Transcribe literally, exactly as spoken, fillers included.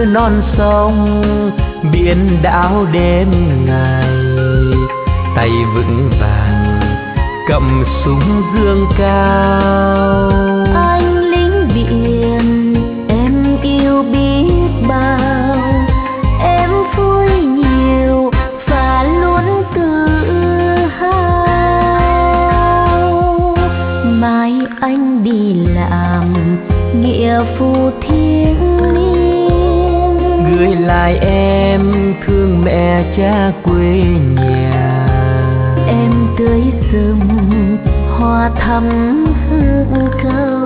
non sông biển đảo đêm ngày, tay vững vàng cầm súng dương cao. Anh lính biển em yêu biết bao, em vui nhiều và luôn tự hào. Mai anh đi làm nghĩa vụ thiêng liêng, gửi lại em thương mẹ cha quê nhà. Em tưới rừng hoa thắm hương cầu.